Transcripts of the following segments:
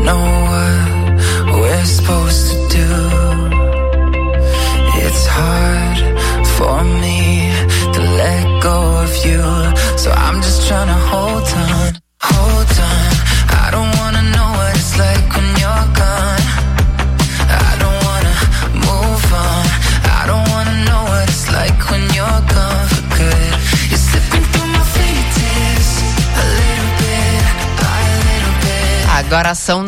know what we're supposed to do. It's hard for me to let go of you, so I'm just trying to hold on. I don't wanna know what it's like when you're gone. I don't wanna move on. I don't wanna know what it's like when you're gone for good. You're slipping through my fingertips a little bit by a little bit. Agora são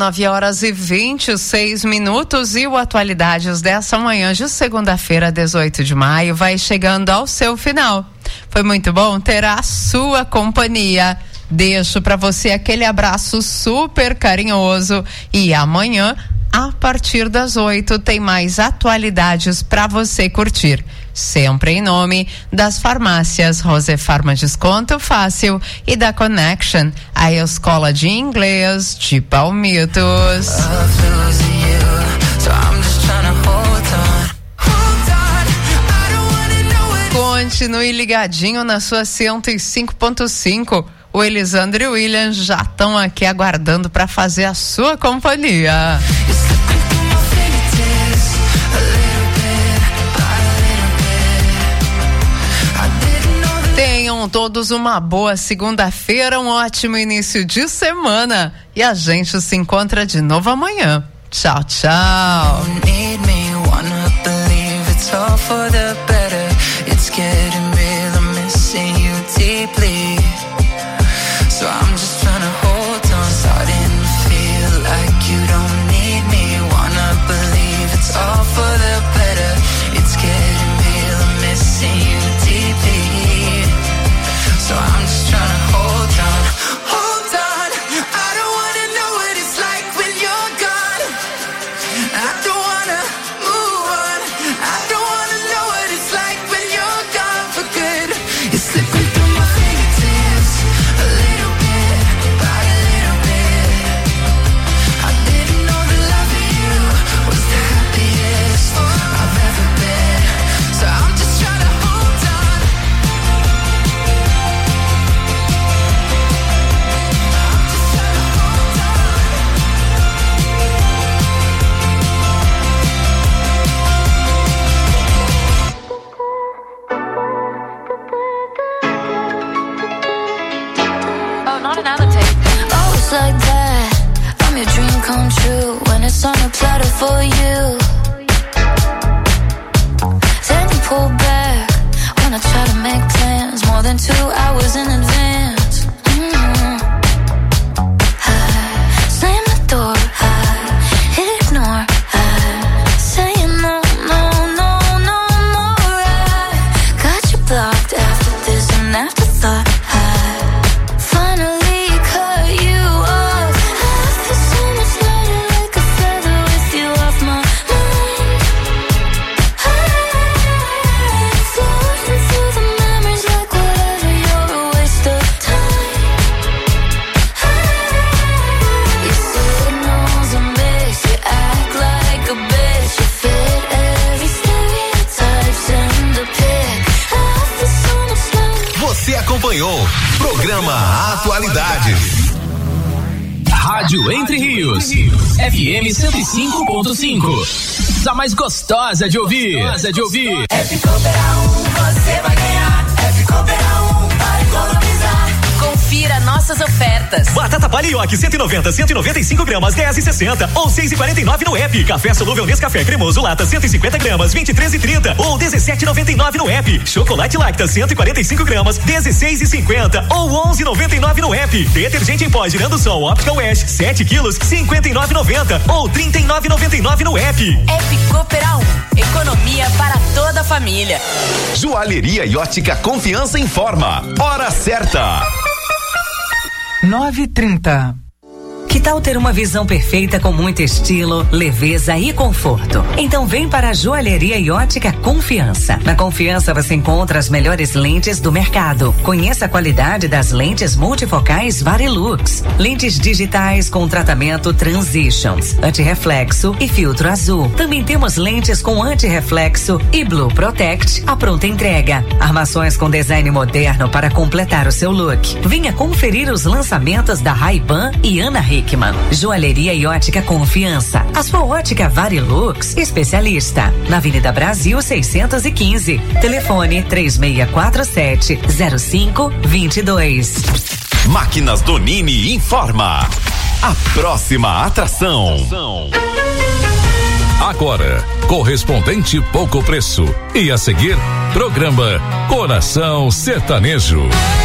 9h26 e o Atualidades dessa manhã de segunda-feira, 18 de maio, vai chegando ao seu final. Foi muito bom ter a sua companhia. Deixo para você aquele abraço super carinhoso e amanhã, a partir das 8, tem mais atualidades para você curtir. Sempre em nome das farmácias Rose Farma Desconto Fácil e da Connection, a escola de inglês de Palmitos. Continue ligadinho na sua 105.5. O Elisandro e o William já estão aqui aguardando para fazer a sua companhia. Tenham todos uma boa segunda-feira, um ótimo início de semana. E a gente se encontra de novo amanhã. Tchau, tchau. So I'm just trying to hold on, starting to feel like you don't need me. Wanna believe it's all for the better. It's getting real, I'm missing you deeply. So I'm just trying to hold on. I don't wanna know what it's like when you're gone. I don't wanna move on. I don't wanna know what it's like when you're gone for good. You're slipping through my fingertips a little bit by a little bit. I didn't know the love of you was the happiest I've ever been. So I'm just trying to hold on. I'm just trying to hold on. Oh, not another tape. Oh, it's like that. I'm your dream come true when it's on a platter for you. Then you pull back when I try to make plans more than 2 hours in advance. I slam the door, I ignore, I say no, no, no, no more. I got you blocked after this and afterthought. Finally cut you off. I feel so much lighter, like a feather with you off my mind. I'm floating through the memories like whatever, you're a waste of time. You signals a miss, you act like a bitch, you fit every stereotype, send a pic. I feel so much lighter. Você acompanhou Programa Atualidades. Rádio Entre Rios, FM 105.5. A mais gostosa de ouvir. F Cooper 1, você vai ganhar. F Cooper 1, para economizar. Confira nossas ofertas. Batata Palha Ioki 190, 195 gramas, 10,60 ou 6,49 no app. Café solúvel Nescafé cremoso lata 150 gramas, 23,30 ou 17,99 no app. Chocolate Lacta 145 gramas, 16,50 ou 11,99 no app. Detergente em pó girando sol Optical Wash 7 quilos, 59,90 ou 39,99 no app. App Coopera 1, economia para toda a família. Joalheria e ótica Confiança informa. Hora certa. 9h30. Que tal ter uma visão perfeita com muito estilo, leveza e conforto? Então vem para a Joalheria e Ótica Confiança. Na Confiança você encontra as melhores lentes do mercado. Conheça a qualidade das lentes multifocais Varilux. Lentes digitais com tratamento Transitions, antirreflexo e filtro azul. Também temos lentes com antirreflexo e Blue Protect, a pronta entrega. Armações com design moderno para completar o seu look. Venha conferir os lançamentos da Ray-Ban e Ana Hick. Hickman. Joalheria e ótica Confiança. A sua ótica Varilux especialista. Na Avenida Brasil 615. Telefone 3647-0522. Máquinas Donini informa. A próxima atração. Agora, correspondente pouco preço. E a seguir, programa Coração Sertanejo.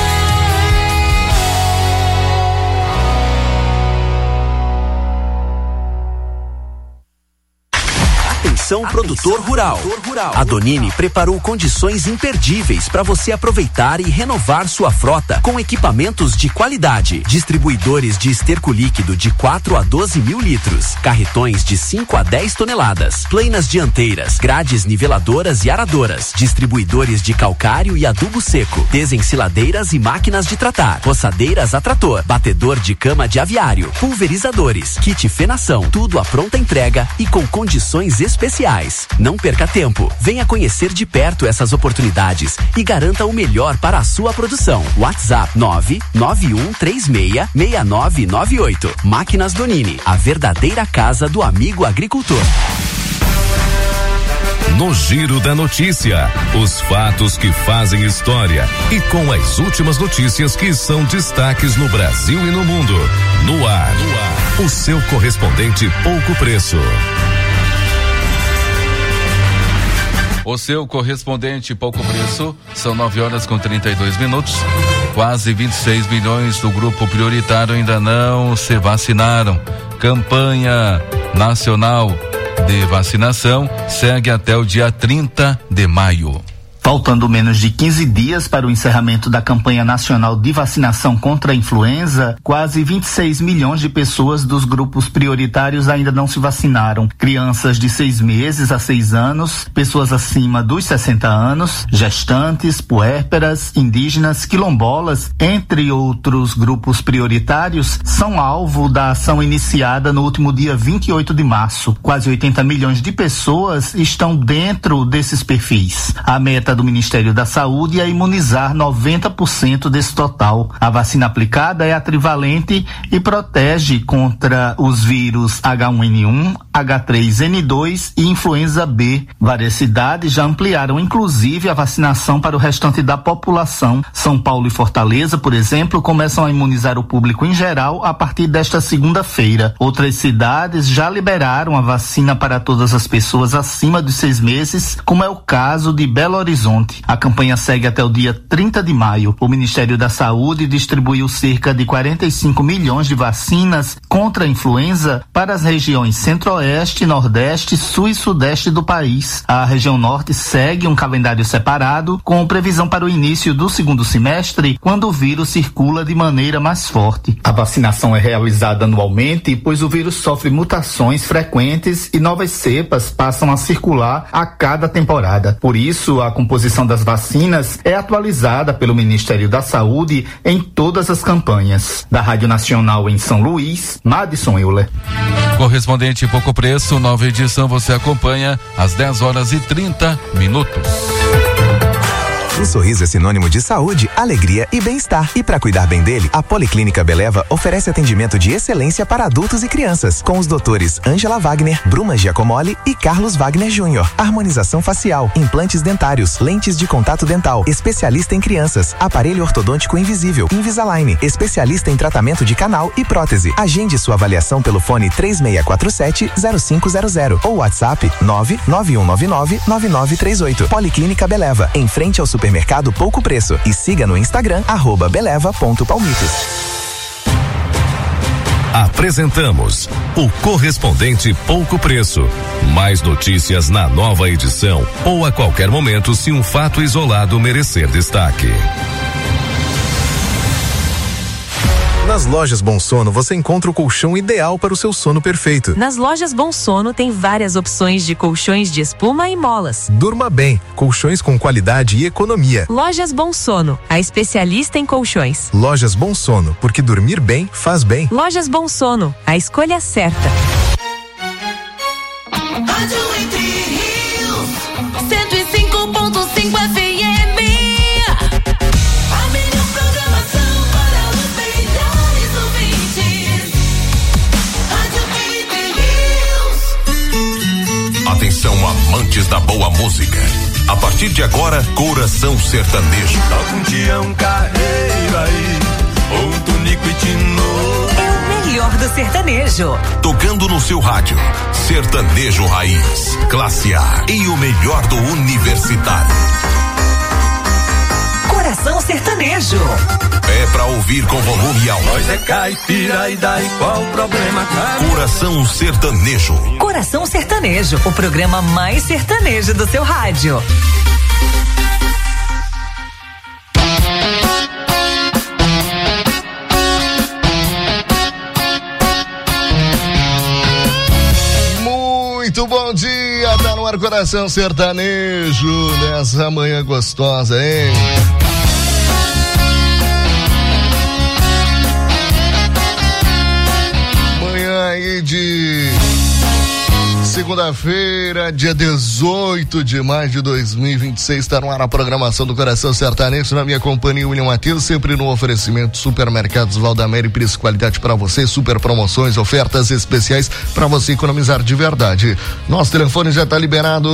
Atenção, produtor rural. A Donini preparou condições imperdíveis para você aproveitar e renovar sua frota com equipamentos de qualidade. Distribuidores de esterco líquido de 4 a 12 mil litros, carretões de 5 a 10 toneladas, planas dianteiras, grades niveladoras e aradoras, distribuidores de calcário e adubo seco, desensiladeiras e máquinas de tratar, roçadeiras a trator, batedor de cama de aviário, pulverizadores, kit fenação, tudo à pronta entrega e com condições especiais. Não perca tempo. Venha conhecer de perto essas oportunidades e garanta o melhor para a sua produção. WhatsApp 991366998. Máquinas Donini, a verdadeira casa do amigo agricultor. No Giro da Notícia, os fatos que fazem história e com as últimas notícias que são destaques no Brasil e no mundo. No ar, o seu correspondente pouco preço. O seu correspondente pouco preço, são 9h32. Quase 26 milhões do grupo prioritário ainda não se vacinaram. Campanha nacional de vacinação segue até o dia 30 de maio. Faltando menos de 15 dias para o encerramento da campanha nacional de vacinação contra a influenza, quase 26 milhões de pessoas dos grupos prioritários ainda não se vacinaram. Crianças de 6 meses a 6 anos, pessoas acima dos 60 anos, gestantes, puérperas, indígenas, quilombolas, entre outros grupos prioritários, são alvo da ação iniciada no último dia 28 de março. Quase 80 milhões de pessoas estão dentro desses perfis. A meta do Ministério da Saúde é imunizar 90% desse total. A vacina aplicada é a trivalente e protege contra os vírus H1N1, H3N2 e influenza B. Várias cidades já ampliaram inclusive a vacinação para o restante da população. São Paulo e Fortaleza, por exemplo, começam a imunizar o público em geral a partir desta segunda-feira. Outras cidades já liberaram a vacina para todas as pessoas acima dos 6 meses, como é o caso de Belo Horizonte. A campanha segue até o dia 30 de maio. O Ministério da Saúde distribuiu cerca de 45 milhões de vacinas contra a influenza para as regiões Centro-Oeste, Nordeste, Sul e Sudeste do país. A região Norte segue um calendário separado, com previsão para o início do segundo semestre, quando o vírus circula de maneira mais forte. A vacinação é realizada anualmente, pois o vírus sofre mutações frequentes e novas cepas passam a circular a cada temporada. Por isso, a composição das vacinas é atualizada pelo Ministério da Saúde em todas as campanhas. Da Rádio Nacional em São Luís, Madison Euler. Correspondente pouco preço, nova edição você acompanha às 10h30. O sorriso é sinônimo de saúde, alegria e bem-estar. E para cuidar bem dele, a Policlínica Beleva oferece atendimento de excelência para adultos e crianças, com os doutores Ângela Wagner, Bruma Giacomoli e Carlos Wagner Júnior. Harmonização facial, implantes dentários, lentes de contato dental, especialista em crianças, aparelho ortodôntico invisível, Invisalign, especialista em tratamento de canal e prótese. Agende sua avaliação pelo fone 3647-0500 ou WhatsApp 99199-9938. Policlínica Beleva, em frente ao supermercado Pouco Preço, e siga no Instagram @beleva.palmitos. Apresentamos o correspondente pouco preço. Mais notícias na nova edição ou a qualquer momento se um fato isolado merecer destaque. Nas lojas Bom Sono você encontra o colchão ideal para o seu sono perfeito. Nas lojas Bom Sono tem várias opções de colchões de espuma e molas. Durma bem, colchões com qualidade e economia. Lojas Bom Sono, a especialista em colchões. Lojas Bom Sono, porque dormir bem faz bem. Lojas Bom Sono, a escolha certa. Rádio Entre Rios, 105.5 FM. A melhor programação para os melhores ouvintes. amantes da boa música. A partir de agora, Coração Sertanejo. Toca um Tião Carreiro aí, ou um Tonico e Tinoco. É o melhor do sertanejo. Tocando no seu rádio, Sertanejo Raiz, Classe A e o melhor do universitário. Coração Sertanejo. É pra ouvir com volume alto. Nós é caipira e daí qual o problema, cara? Coração Sertanejo. Coração Sertanejo, o programa mais sertanejo do seu rádio. Muito bom dia, tá no ar Coração Sertanejo, nessa manhã gostosa, hein? Manhã aí de segunda-feira, dia 18 de maio de 2026, está no ar a programação do Coração Sertanejo, na minha companhia, William Matheus, sempre no oferecimento Supermercados Valdamery, preço e qualidade para você, super promoções, ofertas especiais para você economizar de verdade. Nosso telefone já está liberado,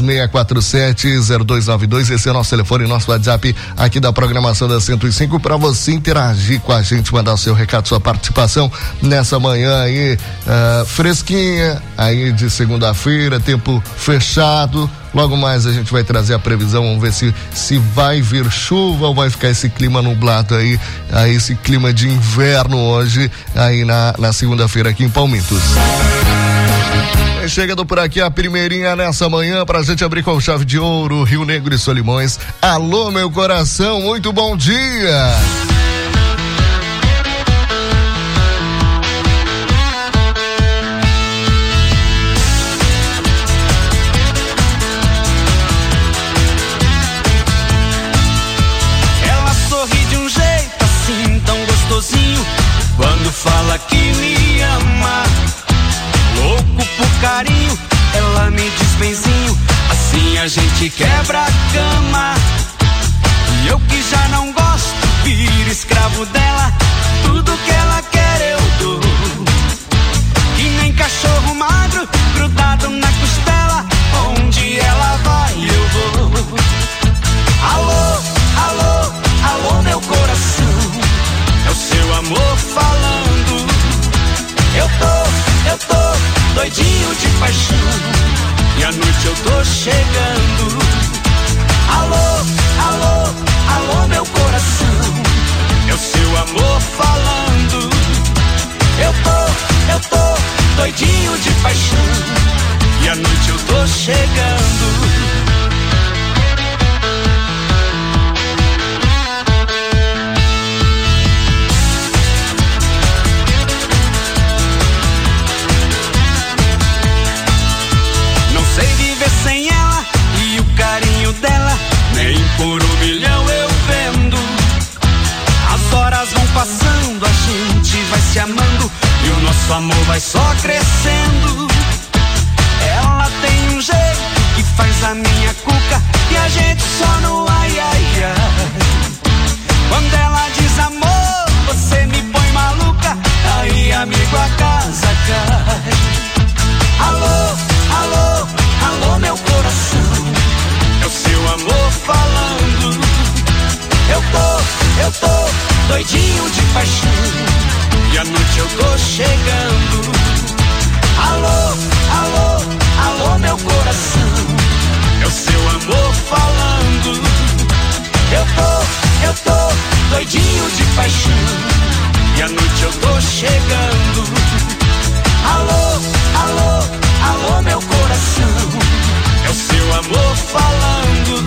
3647-0292, esse é o nosso telefone, nosso WhatsApp aqui da programação da 105, para você interagir com a gente, mandar o seu recado, sua participação nessa manhã aí, fresquinha, aí de segunda-feira, tempo fechado. Logo mais a gente vai trazer a previsão, vamos ver se vai vir chuva ou vai ficar esse clima nublado aí esse clima de inverno hoje, aí na segunda-feira aqui em Palmitos. Chegando por aqui a primeirinha nessa manhã pra gente abrir com chave de ouro, Rio Negro e Solimões. Alô, meu coração, muito bom dia! Quando fala que me ama, louco por carinho, ela me diz benzinho, assim a gente quebra a cama. E eu que já não gosto, viro escravo dela, tudo que ela quer eu dou. Que nem cachorro magro, grudado na costela, onde ela vai eu vou. Alô, alô, alô meu coração, é o seu amor falando. Eu tô doidinho de paixão, e à noite eu tô chegando. Alô, alô, alô meu coração, é o seu amor falando. Eu tô doidinho de paixão, e à noite eu tô chegando. Sem ela e o carinho dela, nem por 1 milhão eu vendo. As horas vão passando, a gente vai se amando, e o nosso amor vai só crescendo. Ela tem um jeito que faz a minha cuca, e a gente só no ai, ai, ai. Quando ela diz amor, você me põe maluca, aí amigo a casa cai. Alô, alô, alô meu coração, é o seu amor falando. Eu tô doidinho de paixão, e à noite eu tô chegando. Alô, alô, alô meu coração, é o seu amor falando. Eu tô doidinho de paixão, e à noite eu tô chegando. Alô, alô, alô meu coração, é o seu amor falando.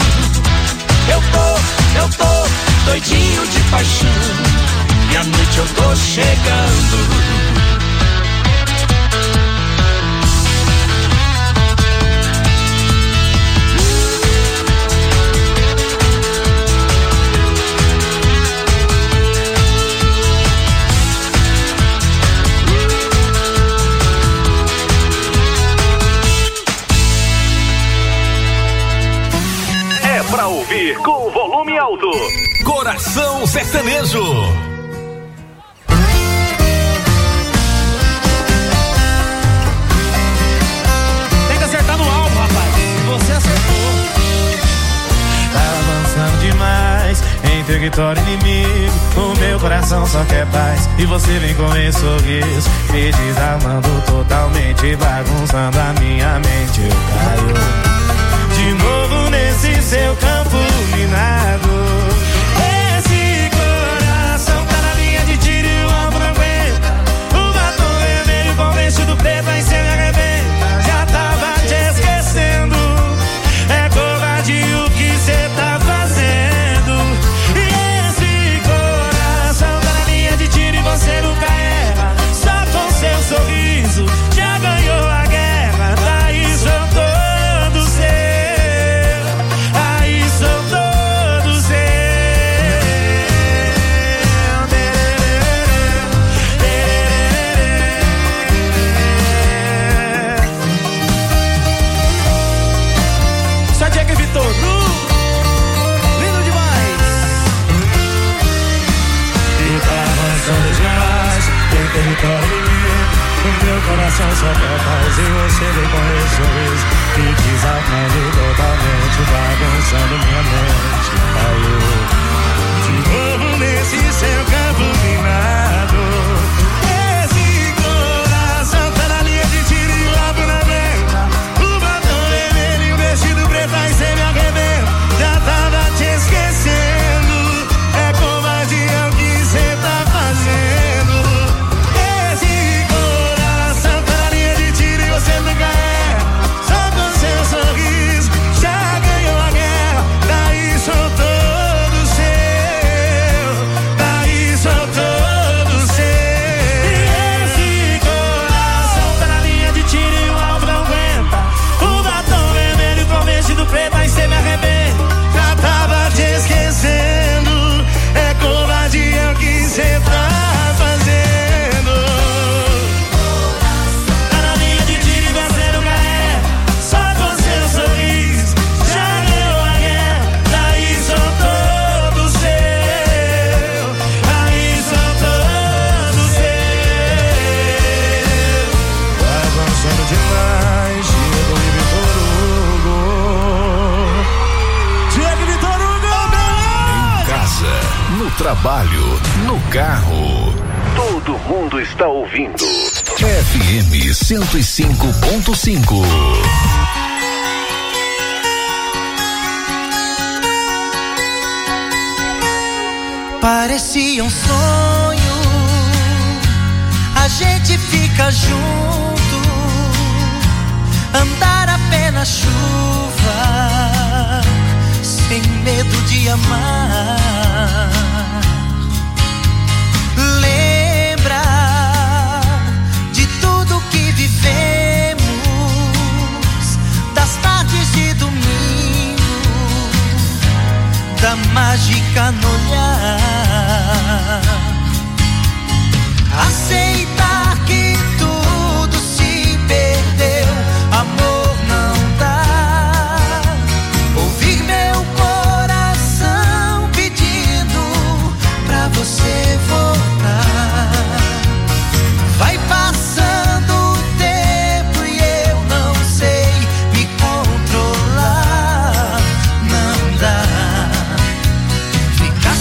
Eu tô doidinho de paixão, e à noite eu tô chegando. Pra ouvir com o volume alto. Coração Sertanejo. Tem que acertar no alvo, rapaz. território inimigo. O meu coração só quer paz e você vem com esse sorriso, me desarmando totalmente, bagunçando a minha mente. Eu caio de novo nesse seu campo minado. Esse coração tá na linha de tiro e o alvo não aguenta. O batom vermelho com vestido preto aí cê me arrebenta. Já tava te esquecendo, é covardia o que cê tá fazendo. E esse coração tá na linha de tiro e você nunca erra. Só com seu sorriso já ganhou a guerra. Daí sou todo seu, aí sou todo seu. Só Diego e Vitor, lindo demais. E tá avançando demais, tem território inimigo. O meu coração só quer paz e você vem com esse sorriso, me desarmando totalmente, bagunçando minha mente. Caiu de novo nesse seu campo minado. Esse coração tá na linha de tiro e o alvo na venta. O batom vermelho e o vestido preto aí cê me arrebenta. Já tava te esquecendo, é covardia o que cê tá fazendo. Esse coração tá na linha de tiro e você nunca erra. Só com seu sorriso já ganhou a guerra. Daí sou todo seu, daí sou todo seu. E esse coração tá na linha de tiro e o alvo não aguenta. O batom vermelho com vestido preto aí cê me arrebenta. Já tava te esquecendo, é covardia o que cê tá fazendo. Tá na linha de tiro e você nunca erra. Só com seu sorriso já ganhou a guerra. Daí sou todo seu, aí sou todo seu. Avançando demais, Diego e Vitor Hugo. Diego e Vitor Hugo, Em casa, no trabalho, no carro. Todo mundo está ouvindo. FM 105.5. Parecia um sonho, a gente fica junto, andar a pé na chuva, sem medo de amar. Lembra de tudo que vivemos, das tardes de domingo, da mágica no olhar. Aceitar que tudo se perdeu, amor não dá. Ouvir meu coração pedindo pra você voltar. Vai passando o tempo e eu não sei me controlar. Não dá. Ficar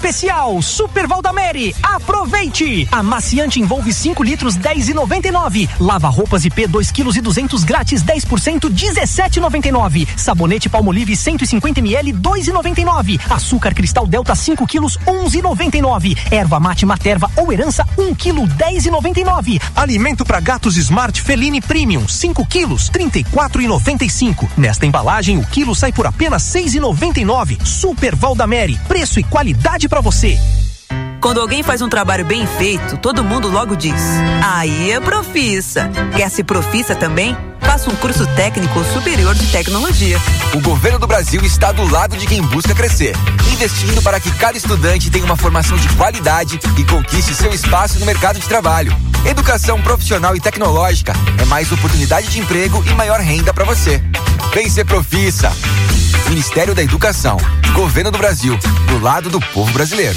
especial Super Valdamere. Aproveite! Amaciante envolve 5 litros 10,99. Lava roupas IP 2 kg e 200 grátis 10% 17,99. Sabonete Palmolive 150 ml 2,99. Açúcar Cristal Delta 5 quilos 11,99. Erva mate Materva ou Herança 1 kg 10,99. Alimento para gatos Smart Feline Premium 5 quilos 34,95. Nesta embalagem o quilo sai por apenas 6,99. Super Valdamere, preço e qualidade para você. Quando alguém faz um trabalho bem feito, todo mundo logo diz: aí é Profissa. Quer ser Profissa também? Faça um curso técnico superior de tecnologia. O governo do Brasil está do lado de quem busca crescer, investindo para que cada estudante tenha uma formação de qualidade e conquiste seu espaço no mercado de trabalho. Educação profissional e tecnológica é mais oportunidade de emprego e maior renda para você. Vem ser Profissa. Ministério da Educação, Governo do Brasil, do lado do povo brasileiro.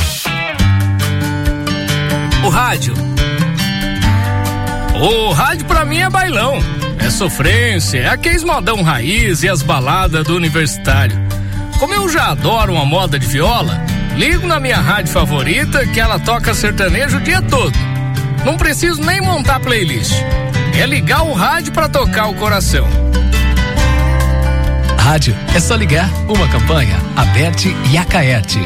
O rádio pra mim é bailão, é sofrência, é aqueles modão raiz e as baladas do universitário. Como eu já adoro uma moda de viola, ligo na minha rádio favorita que ela toca sertanejo o dia todo. Não preciso nem montar playlist, é ligar o rádio pra tocar o coração. Rádio é só ligar. Uma campanha, Aberte e Acaerte.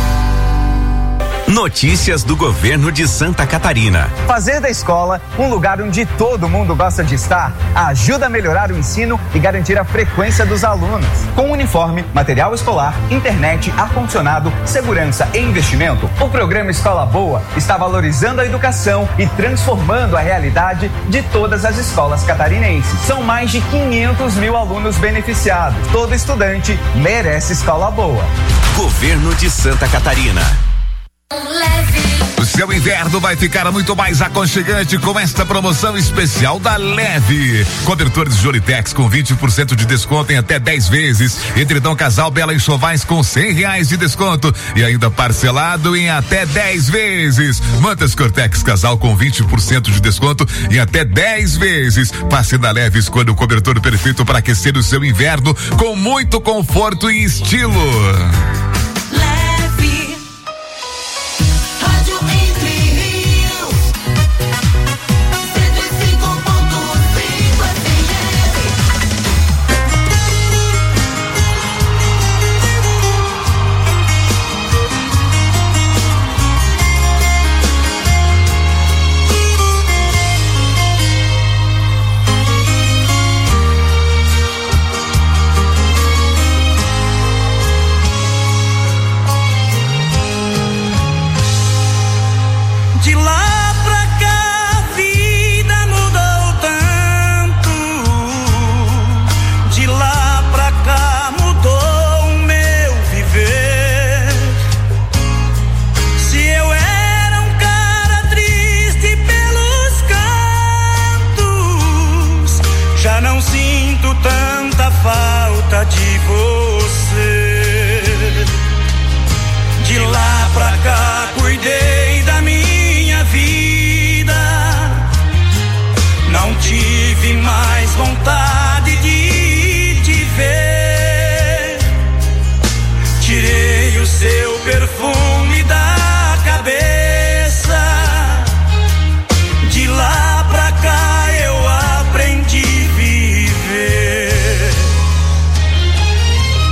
Notícias do governo de Santa Catarina. Fazer da escola um lugar onde todo mundo gosta de estar ajuda a melhorar o ensino e garantir a frequência dos alunos. Com uniforme, material escolar, internet, ar-condicionado, segurança e investimento, o programa Escola Boa está valorizando a educação e transformando a realidade de todas as escolas catarinenses. São mais de 500 mil alunos beneficiados. Todo estudante merece escola boa. Governo de Santa Catarina. O seu inverno vai ficar muito mais aconchegante com esta promoção especial da Leve. Cobertores Joritex com 20% de desconto em até 10 vezes. Edredom Casal Bela Enxovais com R$100 de desconto e ainda parcelado em até 10 vezes. Mantas Cortex Casal com 20% de desconto em até 10 vezes. Passe na Leve, escolha o cobertor perfeito para aquecer o seu inverno com muito conforto e estilo. De você, de lá pra cá cuidei da minha vida, não tive mais vontade de te ver, tirei o seu perfume da cabeça, de lá pra cá eu aprendi a viver.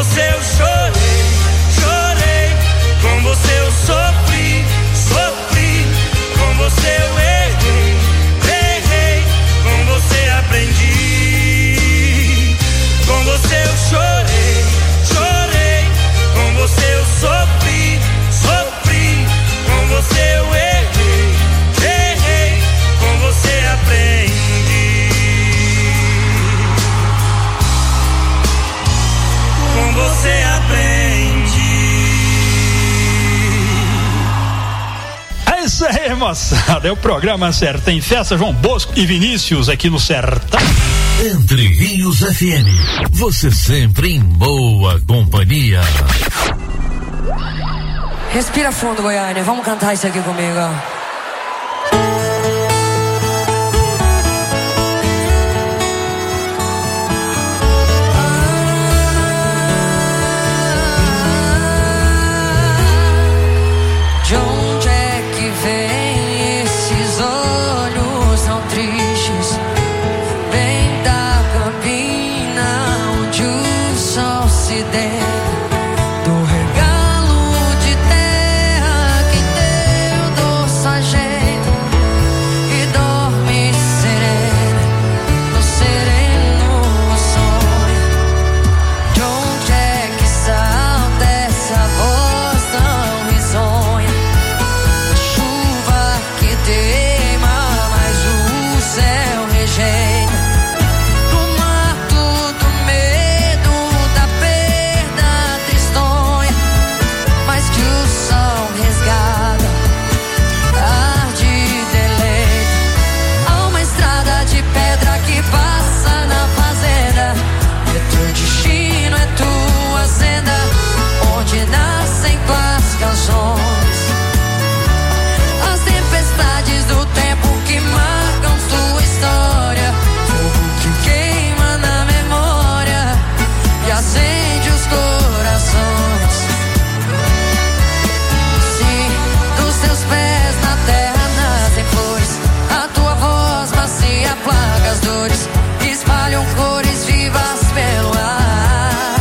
você eu chorei, chorei. Com você eu sofri, sofri. Com você eu errei, errei. Com você aprendi. Com você eu chorei, chorei. Com você eu sofri, sofri. Com você eu errei, errei. Com você aprendi. Com você aprendi. É isso aí, moçada. É o programa Sertão Festa, João Bosco e Vinícius aqui no Sertão. Entre Rios FM, você sempre em boa companhia. Respira fundo, Goiânia. Vamos cantar isso aqui comigo, ó. De onde é que vem esses olhos tão tristes? Vem da campina onde o sol se deita. Do regalo de terra que deu doce ajeito e dorme serena no sereno sonho. De onde é que salta essa voz tão risonha? Chuva que teima, mas o céu rejeita. No mato do medo, da perda tristonha, mas que o sol resgata, arde e deleita. Há uma estrada de pedra que passa na fazenda. É teu destino, é tua senda, onde nascem tuas canções. As tempestades do tempo que marcam tua história, fogo que queima na memória e acende os corações. Sim, dos teus pés na terra nascem flores, a tua voz macia aplaca as dores, espalham cores vivas pelo ar.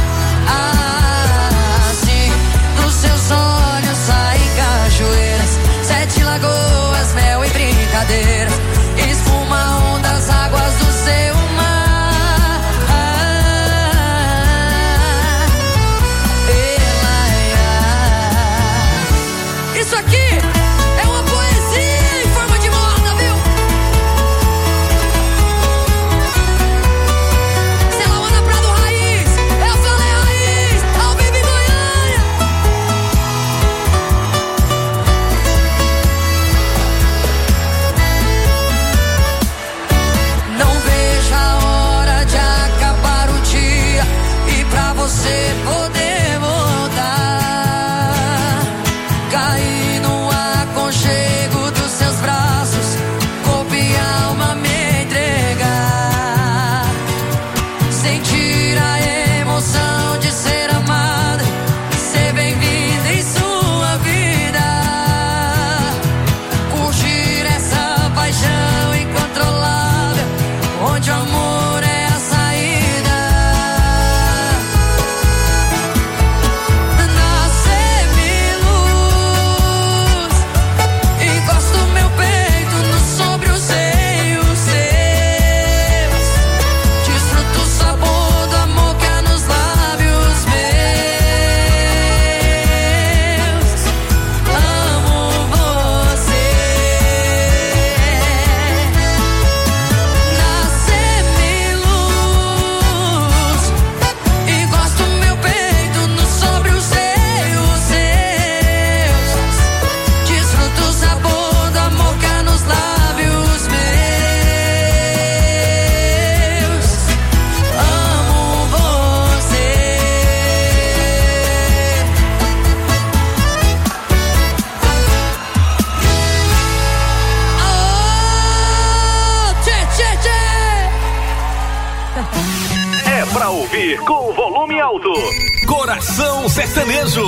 Sim, dos seus olhos saem cachoeiras, 7 lagoas, mel e brincadeiras, espuma, ondas, águas do seu mar. Isso aqui é uma poesia em forma de moda, viu? Sei lá, Ana Prado Raiz, eu falei raiz, ao vivo em Goiânia. Não vejo a hora de acabar o dia e pra você poder voltar. Cair no aconchego dos seus braços, corpo e alma me entregar. Sentir a emoção de ser amada, ser bem-vinda em sua vida. Curtir essa paixão incontrolável, onde o amor é a saída. Nasce-me luz, encosto meu peito sobre os seios seus. Desfruto o sabor do amor que há nos lábios meus. Amo você. Nasce-me luz, encosto meu peito sobre os seios seus. Desfruto o sabor do amor que há nos lábios meus. Amo você. Oh, tchê, tchê, tchê. É pra ouvir com o volume alto. Coração Sertanejo.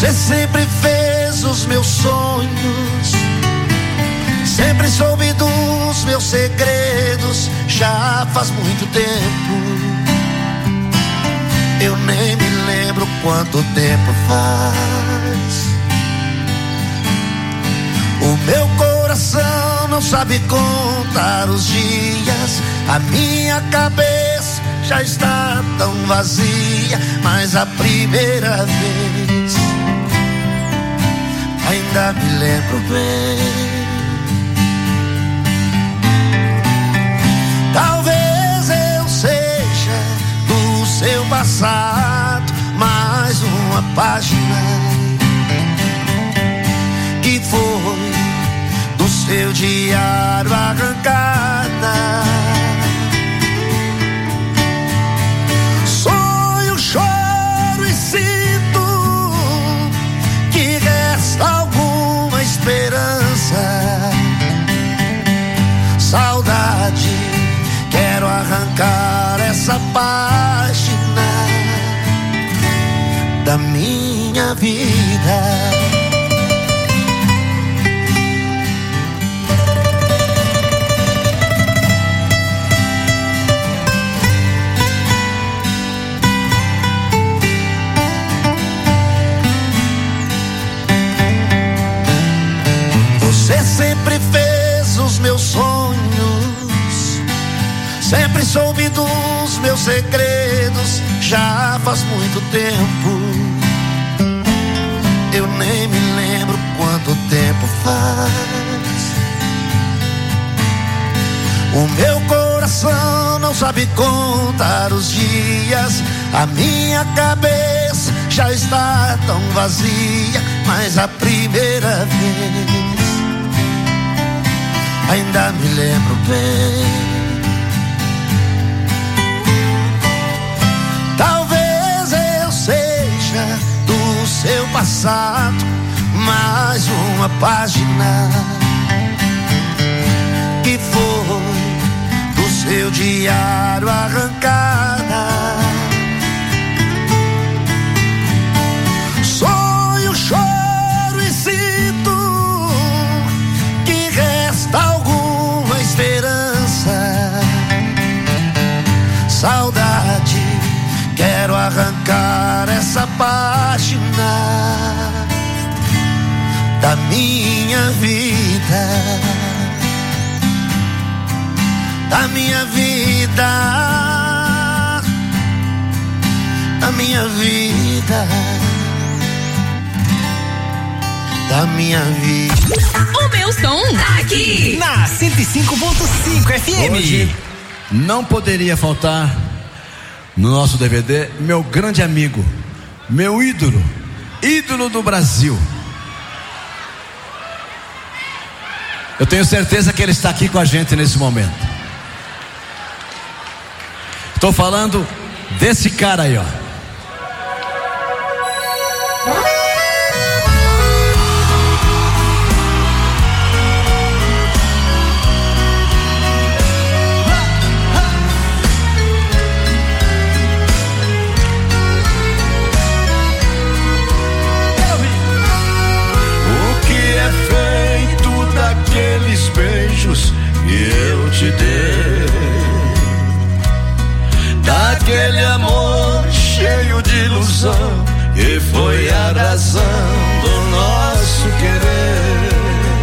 Você sempre fez os meus sonhos, sempre soube dos meus segredos. Já faz muito tempo, eu nem me lembro quanto tempo faz. O meu coração não sabe contar os dias, a minha cabeça já está tão vazia. Mas a primeira vez ainda me lembro bem. Talvez eu seja do seu passado mais uma página que foi do seu diário arrancada. Sonho, choro e sinto que resta alguma esperança. Saudade, quero arrancar essa página da minha vida. Você sempre fez os meus sonhos, sempre soube dos meus segredos. Já faz muito tempo, eu nem me lembro quanto tempo faz. O meu coração não sabe contar os dias, a minha cabeça já está tão vazia. Mas a primeira vez ainda me lembro bem. Talvez eu seja do seu passado mais uma página que foi do seu diário arrancada. Sonho, choro e sinto que resta alguma esperança. Saudade, quero arrancar essa página da minha vida, da minha vida, da minha vida, da minha vida. O meu som tá aqui na 105.5 FM. Hoje não poderia faltar no nosso DVD meu grande amigo, meu ídolo do Brasil. Eu tenho certeza que ele está aqui com a gente nesse momento. Estou falando desse cara aí, ó. Beijos que eu te dei, daquele amor cheio de ilusão que foi a razão do nosso querer.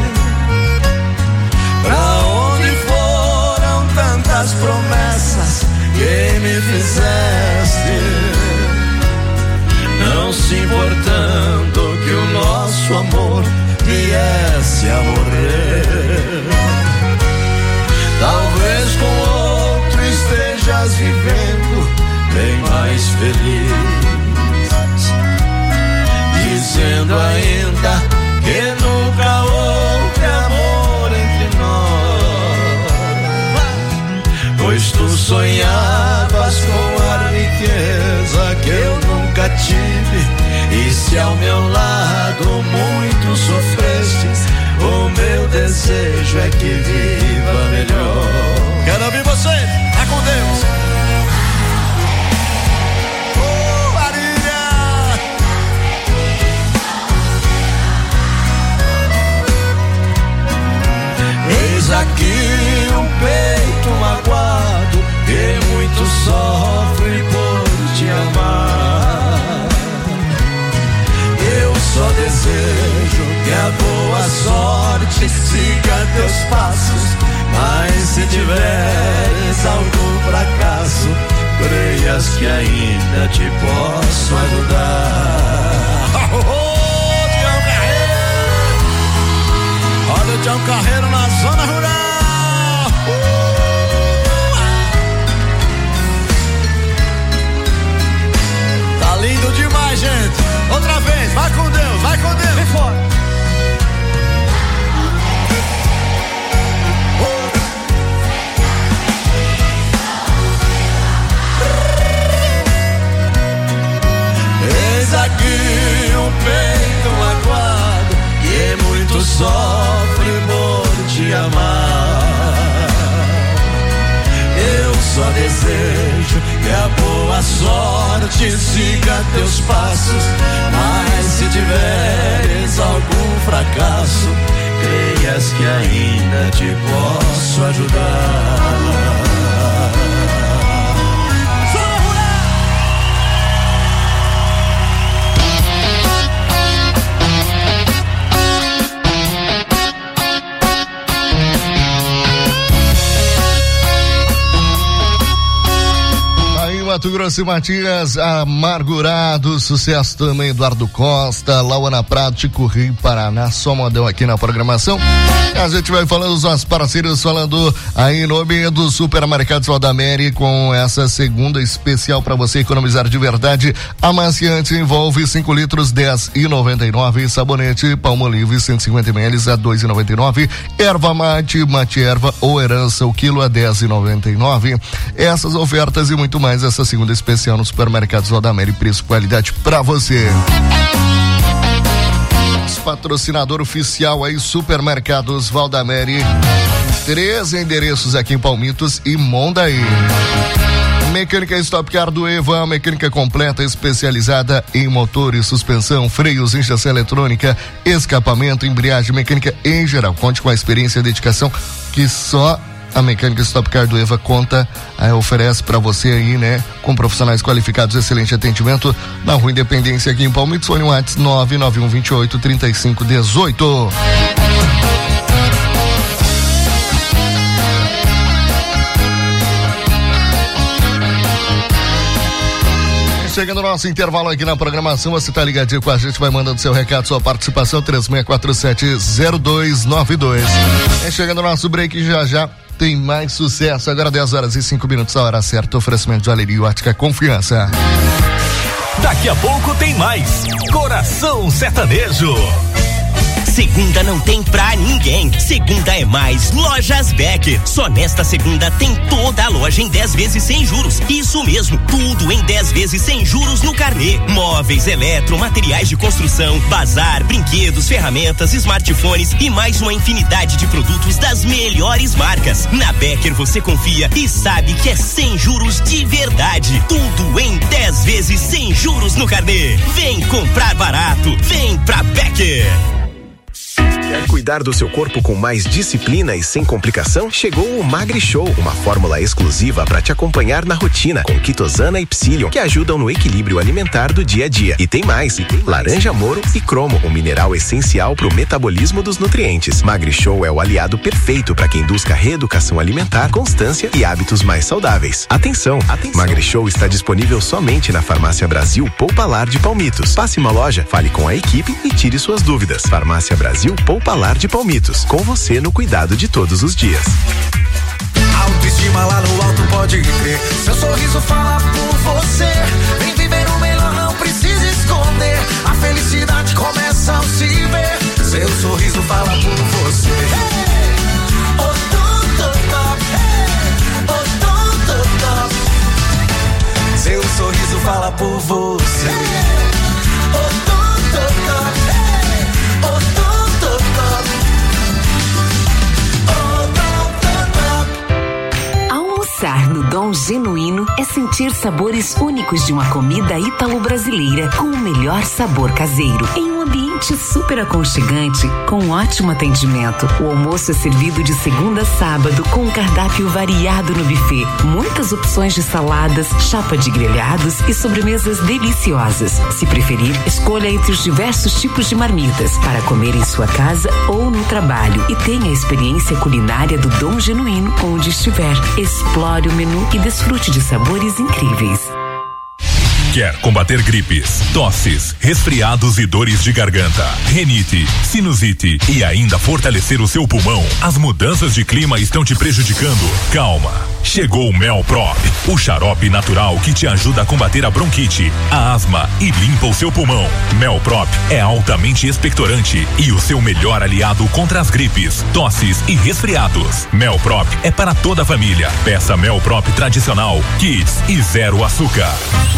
Pra onde foram tantas promessas que me fizeste, não se importando que o nosso amor viesse a morrer. Talvez com outro estejas vivendo bem mais feliz, dizendo ainda que nunca houve amor entre nós, pois tu sonhavas com a riqueza que eu nunca tive. E se ao meu lado muito sofrestes, o meu desejo é que viva melhor. Quero ouvir você, é com Deus. Marília! se tiveres algum fracasso, creias que ainda te posso ajudar. Tião Carreiro! Olha o Tião Carreiro na zona rural. Tá lindo demais, gente. Outra vez, vai com Deus, vai com Deus. Vem fora. Eis aqui um peito magoado que muito sofre por te amar. Eu só desejo que a boa sorte siga teus passos, mas se tiveres algum fracasso, creias que ainda te posso ajudar. Mato Grosso e Matias, Amargurado, sucesso também, Eduardo Costa, Lauana Prado, Chico Rio, Paraná, só modão aqui na programação. A gente vai falando dos nossos parceiros, falando aí em nome do Supermercados Valdamere, com essa segunda especial para você economizar de verdade. Amaciante envolve 5 litros, 10,99. Sabonete Palmolive 150 ml a 2,99. Erva mate, mate erva ou herança, o quilo a 10,99. Essas ofertas e muito mais essa segunda especial no Supermercados Valdamere, preço e qualidade para você. Patrocinador oficial aí, Supermercados Valdamere, 3 endereços aqui em Palmitos e Mondaí. Mecânica Stock Car do Eva, mecânica completa especializada em motores, suspensão, freios, injeção eletrônica, escapamento, embreagem, mecânica em geral. Conte com a experiência e dedicação que só a Mecânica Stock Car do Eva conta, oferece para você aí, né? Com profissionais qualificados, excelente atendimento na Rua Independência aqui em Palmitos. Fone WhatsApp 991283518. Chegando no nosso intervalo aqui na programação, você tá ligadinho com a gente, vai mandando seu recado, sua participação, 36470292. Chegando no nosso break, já tem mais sucesso. Agora 10h05, a hora certa. Oferecimento de Joalheria Ótica Confiança. Daqui a pouco tem mais Coração Sertanejo. Segunda não tem pra ninguém. Segunda é mais Lojas Becker. Só nesta segunda tem toda a loja em 10 vezes sem juros. Isso mesmo, tudo em 10 vezes sem juros no carnê. Móveis, eletro, materiais de construção, bazar, brinquedos, ferramentas, smartphones e mais uma infinidade de produtos das melhores marcas. Na Becker você confia e sabe que é sem juros de verdade. Tudo em 10 vezes sem juros no carnê. Vem comprar barato, vem pra Becker. Quer cuidar do seu corpo com mais disciplina e sem complicação? Chegou o Magri Show, uma fórmula exclusiva para te acompanhar na rotina, com quitosana e psyllium, que ajudam no equilíbrio alimentar do dia a dia. E tem mais, laranja moro e cromo, um mineral essencial para o metabolismo dos nutrientes. Magri Show é o aliado perfeito para quem busca reeducação alimentar, constância e hábitos mais saudáveis. Atenção! Magri Show está disponível somente na Farmácia Brasil Poupalar de Palmitos. Passe uma loja, fale com a equipe e tire suas dúvidas. Farmácia Brasil Poupalar de Palmitos, com você no cuidado de todos os dias. Autoestima lá no alto, pode crer. Seu sorriso fala por você. Vem viver o melhor, não precisa esconder. A felicidade começa ao se ver. Seu sorriso fala por você. Seu sorriso fala por você. Almoçar no Dom Genuíno é sentir sabores únicos de uma comida ítalo-brasileira com o melhor sabor caseiro em um ambiente ambiente super aconchegante com um ótimo atendimento. O almoço é servido de segunda a sábado com um cardápio variado no buffet. Muitas opções de saladas, chapa de grelhados e sobremesas deliciosas. Se preferir, escolha entre os diversos tipos de marmitas para comer em sua casa ou no trabalho e tenha a experiência culinária do Dom Genuíno onde estiver. Explore o menu e desfrute de sabores incríveis. Quer combater gripes, tosses, resfriados e dores de garganta, rinite, sinusite e ainda fortalecer o seu pulmão? As mudanças de clima estão te prejudicando? Calma! Chegou o Melprop, o xarope natural que te ajuda a combater a bronquite, a asma e limpa o seu pulmão. Melprop é altamente expectorante e o seu melhor aliado contra as gripes, tosses e resfriados. Melprop é para toda a família. Peça Melprop tradicional, Kids e zero açúcar.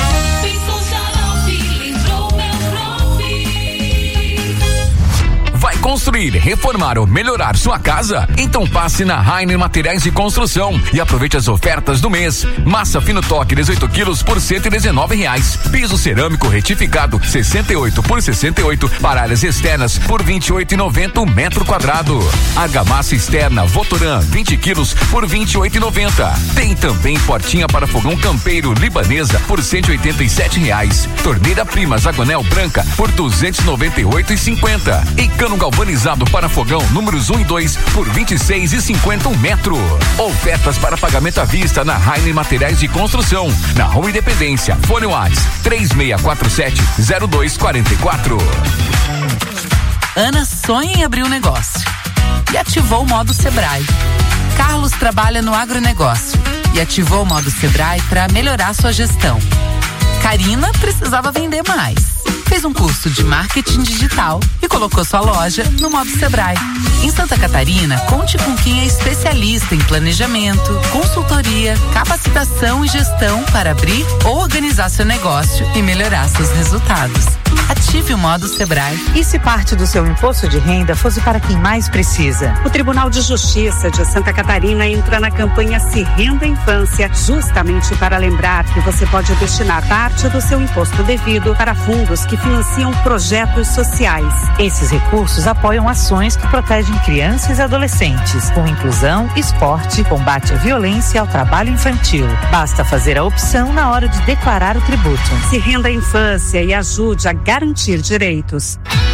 Vai construir, reformar ou melhorar sua casa? Então passe na Rainer Materiais de Construção e aproveite as ofertas do mês. Massa fino toque 18 quilos por R$119. Piso cerâmico retificado 68 por 68 para áreas externas por R$28,90 o metro quadrado. Argamassa externa Votoran 20 quilos por R$28,90. Tem também portinha para fogão campeiro libanesa por R$187. Torneira Prima Zagonel branca por R$298,50. E cano galvanizado para fogão números 1 e 2 por R$26,50 um metro. Ofertas para pagamento à vista na Rainer Materiais de Construção, na Rua Independência. Fone WhatsApp 3647-0244. Ana sonha em abrir um negócio e ativou o modo Sebrae. Carlos trabalha no agronegócio e ativou o modo Sebrae para melhorar sua gestão. Karina precisava vender mais. Fez um curso de marketing digital e colocou sua loja no modo Sebrae. Em Santa Catarina, conte com quem é especialista em planejamento, consultoria, capacitação e gestão para abrir ou organizar seu negócio e melhorar seus resultados. Ative o modo Sebrae. E se parte do seu imposto de renda fosse para quem mais precisa? O Tribunal de Justiça de Santa Catarina entra na campanha Se Renda Infância, justamente para lembrar que você pode destinar parte do seu imposto devido para fundos que financiam projetos sociais. Esses recursos apoiam ações que protegem crianças e adolescentes, com inclusão, esporte, combate à violência e ao trabalho infantil. Basta fazer a opção na hora de declarar o tributo. Se renda à infância e ajude a garantir direitos.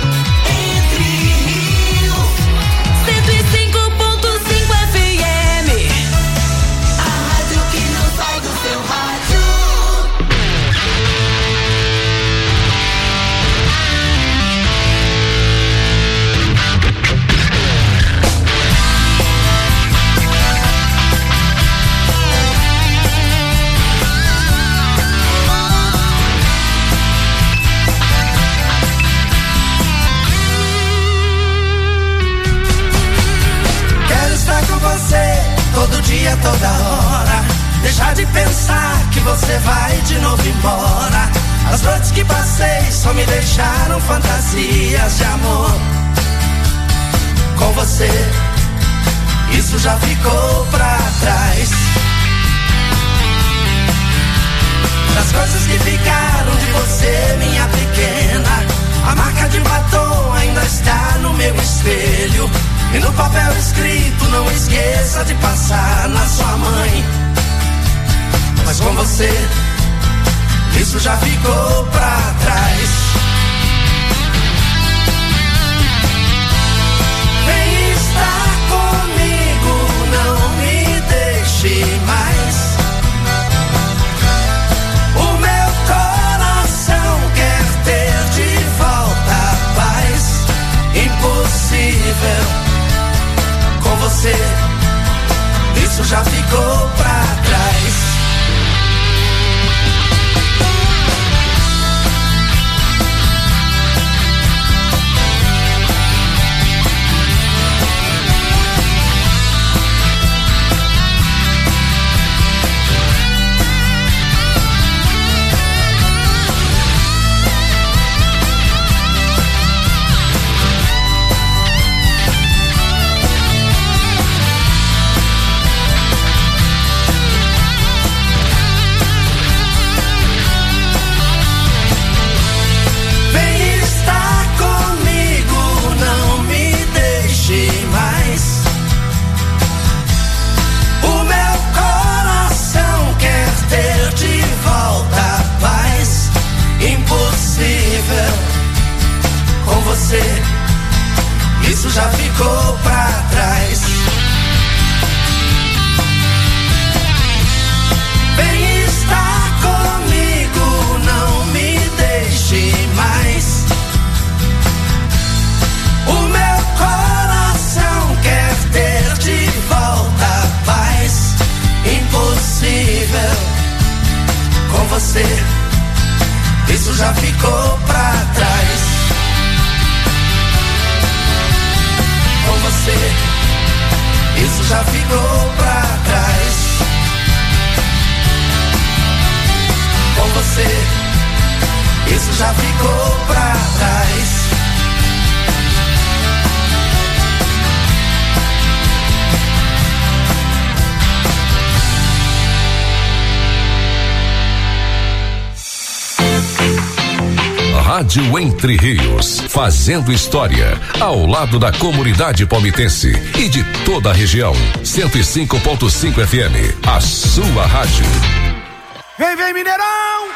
Todo dia, toda hora. Deixar de pensar que você vai de novo embora. As noites que passei só me deixaram fantasias de amor. Com você, isso já ficou pra trás. Das coisas que ficaram de você, minha pequena, a marca de batom ainda está no meu espelho. E no papel escrito, não esqueça de passar na sua mãe. Mas com você, isso já ficou pra trás. Vem estar comigo, não me deixe mais. O meu coração quer ter de volta a paz. Impossível. Com você, isso já ficou pra trás. já ficou pra trás. Vem estar comigo, não me deixe mais. O meu coração quer ter de volta a paz. Impossível com você, isso já ficou pra trás. Com você, isso já ficou pra trás. Com você, isso já ficou pra trás. Rádio Entre Rios, fazendo história, ao lado da comunidade palmitense e de toda a região. 105.5 FM, a sua rádio. Vem, vem, Mineirão!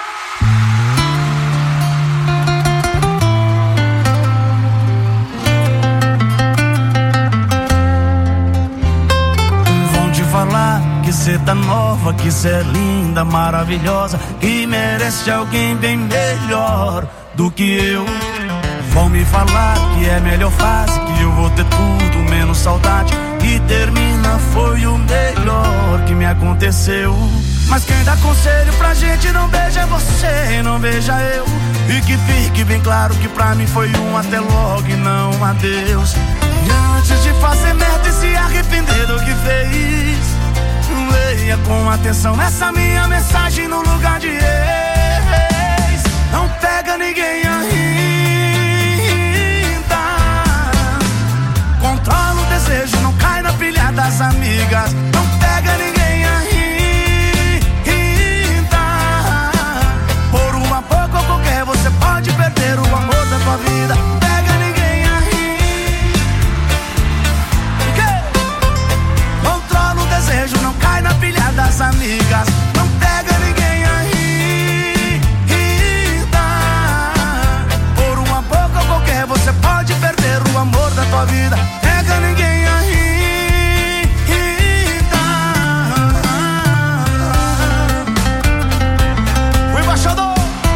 Vão te falar que cê tá nova, que cê é linda, maravilhosa, que merece alguém bem melhor do que eu. Vão me falar que é melhor fase, que eu vou ter tudo menos saudade, que termina foi o melhor que me aconteceu. Mas quem dá conselho pra gente não beija você, não beija eu. E que fique bem claro que pra mim foi um até logo e não um adeus. E antes de fazer merda e se arrepender do que fez, leia com atenção essa minha mensagem no lugar de ex. Não pega ninguém ainda. Controla o desejo, não cai na pilha das amigas. Não pega ninguém ainda. Por uma pouco ou qualquer você pode perder o amor da tua vida. Pega ninguém ainda. Controla o desejo, não cai na pilha das amigas. Não pega ninguém ainda. Você pode perder o amor da tua vida. Pega ninguém ainda. O embaixador.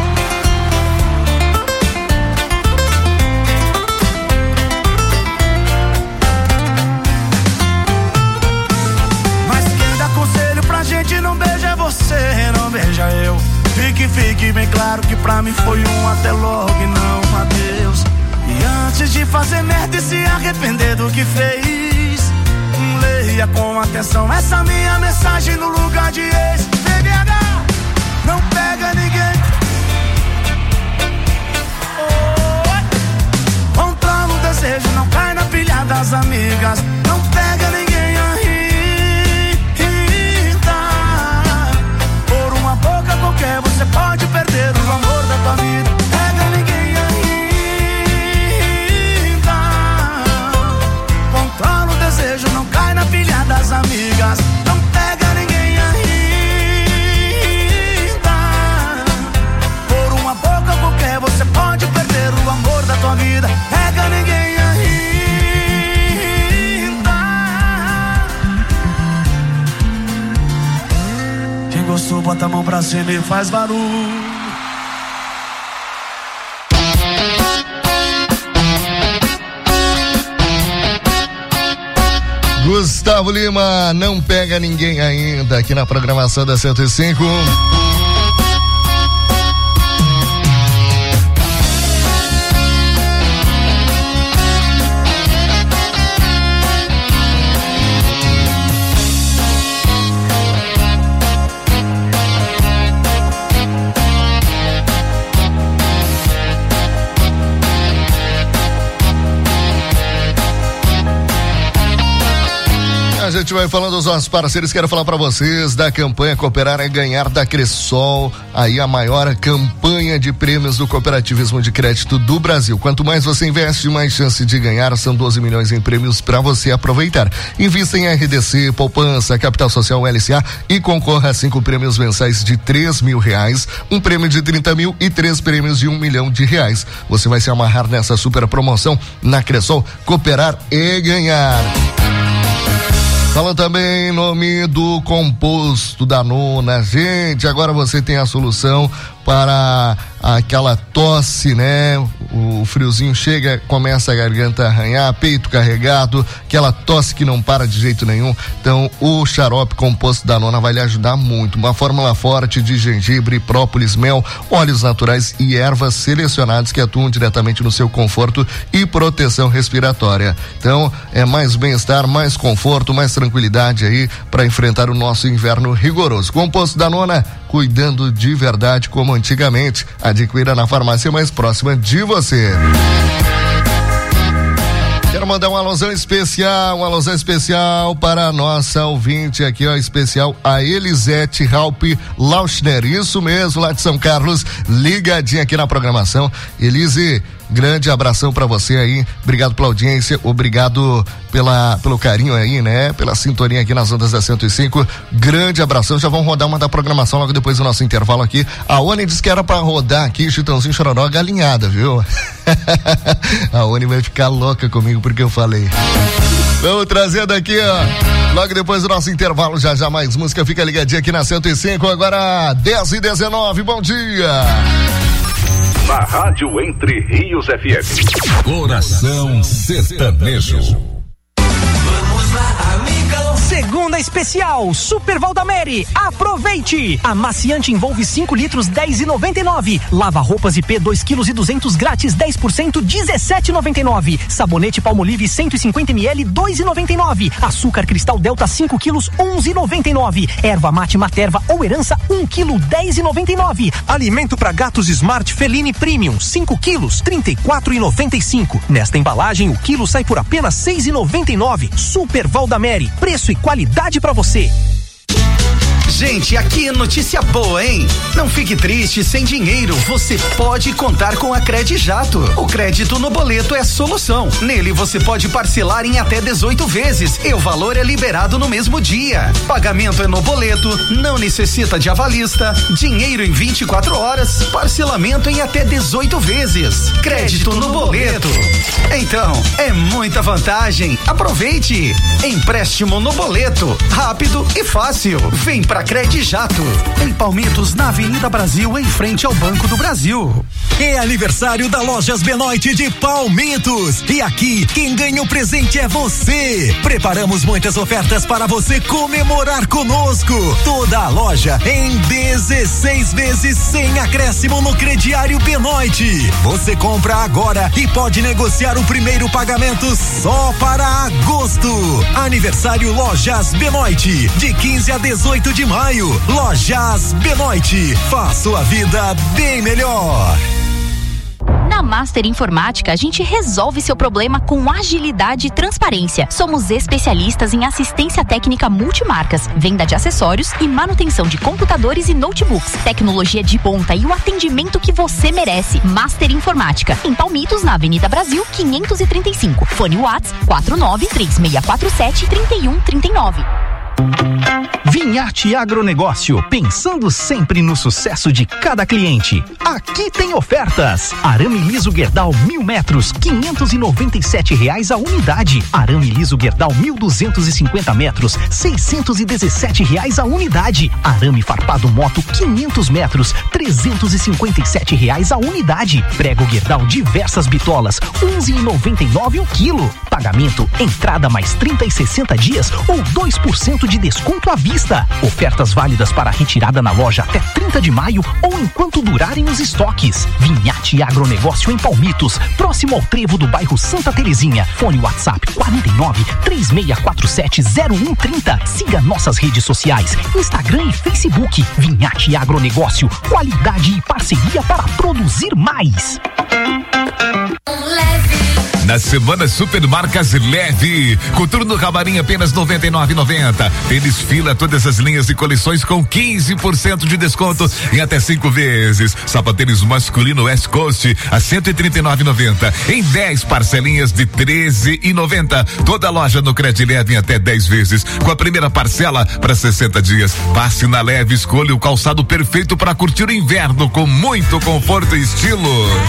Mas quem dá conselho pra gente não beija é você, não beija eu. Fique bem claro que pra mim foi um até logo e não um adeus. E antes de fazer merda e se arrepender do que fez, leia com atenção essa minha mensagem no lugar de ex. BBH, não pega ninguém. Controla o desejo, não cai na pilha das amigas. Não pega ninguém ainda. Por uma boca qualquer você pode perder o amor da tua vida. Pega ninguém. Desejo não cai na pilha das amigas. Não pega ninguém ainda. Por uma boca qualquer você pode perder o amor da tua vida. Pega ninguém ainda. Quem gostou bota a mão pra cima e faz barulho. Gustavo Lima, não pega ninguém ainda, aqui na programação da 105. gente vai falando dos nossos parceiros. Quero falar para vocês da campanha Cooperar é Ganhar da Cressol. Aí a maior campanha de prêmios do cooperativismo de crédito do Brasil. Quanto mais você investe, mais chance de ganhar. São 12 milhões em prêmios para você aproveitar. Invista em RDC, poupança, capital social LCA e concorra a 5 prêmios mensais de R$3.000, um prêmio de 30 mil e 3 prêmios de R$1 milhão. Você vai se amarrar nessa super promoção na Cressol. Cooperar é ganhar. Fala também em nome do composto Danone. Gente, agora você tem a solução para aquela tosse, né? O friozinho chega, começa a garganta a arranhar, peito carregado, aquela tosse que não para de jeito nenhum. Então, o xarope composto Danone vai lhe ajudar muito. Uma fórmula forte de gengibre, própolis, mel, óleos naturais e ervas selecionadas que atuam diretamente no seu conforto e proteção respiratória. Então, é mais bem-estar, mais conforto, mais tranquilidade aí para enfrentar o nosso inverno rigoroso. Composto Danone, cuidando de verdade como antigamente. Adquira na farmácia mais próxima de você. Quero mandar um alusão especial para a nossa ouvinte aqui, ó, especial a Elisete Halpe Lauschner, isso mesmo, lá de São Carlos, ligadinha aqui na programação. Elise, grande abração para você aí, obrigado pela audiência, obrigado pelo carinho aí, né, pela sintonia aqui nas ondas da 105, grande abração. Já vamos rodar uma da programação logo depois do nosso intervalo aqui. A Oni disse que era para rodar aqui Chitãozinho Chororó galinhada, viu? A Oni vai ficar louca comigo porque eu falei. Vamos trazendo aqui, ó, logo depois do nosso intervalo, já mais música, fica ligadinha aqui na 105, agora 10h19, bom dia! Na Rádio Entre Rios FM. Coração Sertanejo. Vamos lá, amigão. Segunda especial, Super Valdamere. Aproveite! Amaciante envolve 5 litros, 10,99. Lava roupas IP 2 kg e 200 grátis, 10%, 17,99. Sabonete Palmolive 150 ml, 2,99. Açúcar Cristal Delta 5 quilos, 11,99. Erva mate Materva ou Herança 1 kg, 10,99. Alimento para gatos Smart Feline Premium 5 quilos, 34,95. Nesta embalagem o quilo sai por apenas 6,99. Super Valdamere, preço e qualidade pra você. Gente, aqui é notícia boa, hein? Não fique triste sem dinheiro, você pode contar com a Credijato. O crédito no boleto é a solução. Nele você pode parcelar em até 18 vezes e o valor é liberado no mesmo dia. Pagamento é no boleto, não necessita de avalista, dinheiro em 24 horas, parcelamento em até 18 vezes. Crédito no boleto. Então, é muita vantagem. Aproveite! Empréstimo no boleto, rápido e fácil. Vem pra Credijato, em Palmitos, na Avenida Brasil, em frente ao Banco do Brasil. É aniversário da Lojas Benoit de Palmitos. E aqui, quem ganha o presente é você. Preparamos muitas ofertas para você comemorar conosco. Toda a loja em 16 vezes sem acréscimo no crediário Benoit. Você compra agora e pode negociar o primeiro pagamento só para agosto. Aniversário Lojas Benoit, de 15 a 18 de maio. Lojas Benoit, faça a vida bem melhor. Na Master Informática, a gente resolve seu problema com agilidade e transparência. Somos especialistas em assistência técnica multimarcas, venda de acessórios e manutenção de computadores e notebooks. Tecnologia de ponta e o atendimento que você merece. Master Informática, em Palmitos, na Avenida Brasil, 535. Fone WhatsApp 4936473139. Vinhate Agronegócio, pensando sempre no sucesso de cada cliente. Aqui tem ofertas. Arame liso Gerdau 1000 metros, R$597 a unidade. Arame liso Gerdau 1250 metros, R$617 a unidade. Arame farpado moto 500 metros, R$357 a unidade. Prego Gerdau diversas bitolas, R$11,99 o quilo. Pagamento, entrada mais 30 e 60 dias ou 2% de desconto à vista. Ofertas válidas para retirada na loja até 30 de maio ou enquanto durarem os estoques. Vinhate Agronegócio em Palmitos, próximo ao trevo do bairro Santa Terezinha. Fone WhatsApp 4936470130. Siga nossas redes sociais, Instagram e Facebook. Vinhate Agronegócio, qualidade e parceria para produzir mais. Leve. Na semana Supermarcas Leve, coturno camarim apenas R$ 99,90. Tênis Fila, todas as linhas e coleções com 15% de desconto em até 5 vezes. Sapatênis masculino West Coast a R$ 139,90 em 10 parcelinhas de R$ 13,90. Toda loja no Cred Leve em até 10 vezes, com a primeira parcela para 60 dias. Passe na Leve, escolha o calçado perfeito para curtir o inverno com muito conforto e estilo.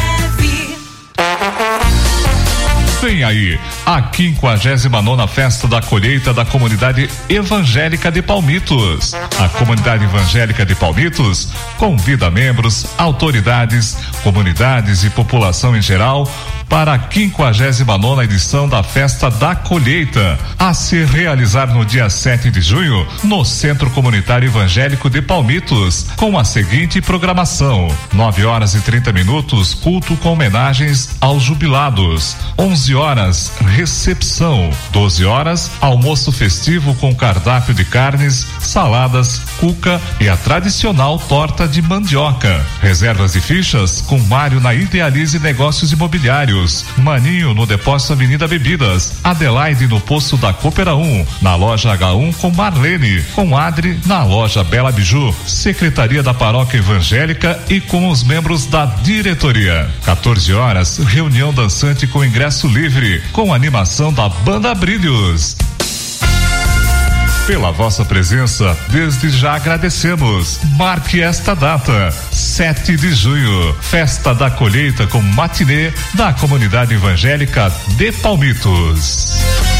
Vem aí, a 59ª Festa da Colheita da Comunidade Evangélica de Palmitos. A Comunidade Evangélica de Palmitos convida membros, autoridades, comunidades e população em geral para a 59ª edição da Festa da Colheita, a se realizar no dia 7 de junho, no Centro Comunitário Evangélico de Palmitos, com a seguinte programação: 9h30, culto com homenagens aos jubilados. 11h, recepção. 12h, almoço festivo com cardápio de carnes, saladas, cuca e a tradicional torta de mandioca. Reservas e fichas com Mário na Idealize Negócios Imobiliários, Maninho no Depósito Avenida Bebidas, Adelaide no Posto da Coopera 1, na loja H1 com Marlene, com Adri na loja Bela Biju, Secretaria da Paróquia Evangélica e com os membros da diretoria. 14h, reunião dançante com ingresso livre, com animação da Banda Brilhos. Pela vossa presença, desde já agradecemos. Marque esta data, 7 de junho, Festa da Colheita com matinê da Comunidade Evangélica de Palmitos.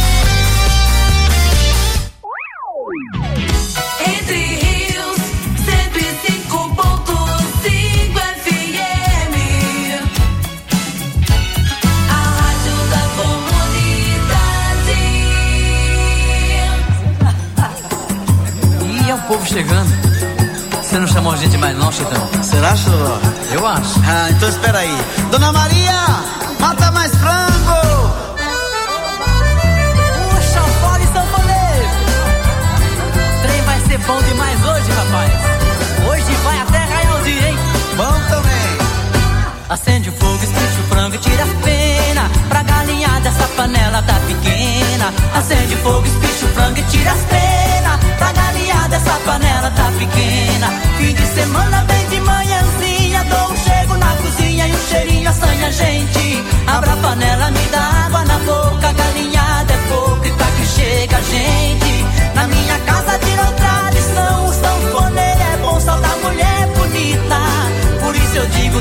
O povo chegando. Você não chamou a gente mais não, Chitão? Será, Choró? Eu acho. Ah, então espera aí. Dona Maria, mata mais frango! Puxa, fora e sanfoneiro! O trem vai ser bom demais hoje, rapaz. Hoje vai até raiar o dia, hein? Bom também. Acende o fogo, esquece o frango e tira as penas. Pra galinhar dessa panela tá pequena. Acende o fogo, esquece o frango e tira as penas. Pra galinhar dessa panela tá pequena. Fim de semana bem